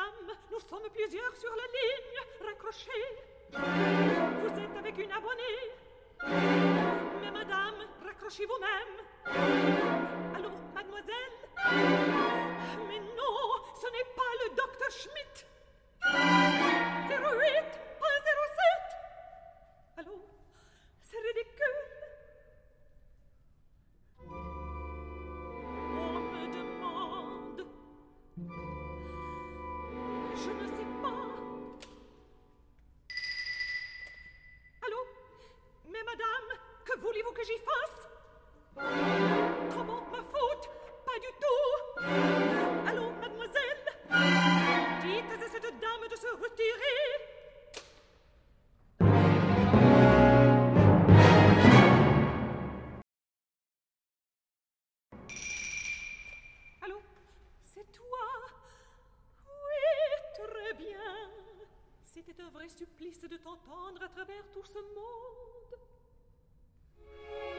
madame, nous sommes plusieurs sur la ligne, raccrochez. Vous êtes avec une abonnée. Mais madame, raccrochez vous-même. Allô, mademoiselle? Mais non, ce n'est pas le docteur Schmidt. 08, pas 07. Allô, c'est ridicule. On me demande. Je ne sais pas. Allô? Mais madame, que voulez-vous que j'y fasse? Comment, ma faute? Pas du tout. Allô, mademoiselle? Dites à cette dame de se retirer. Allô? C'est toi? Oui, très bien. C'était un vrai supplice de t'entendre à travers tout ce monde.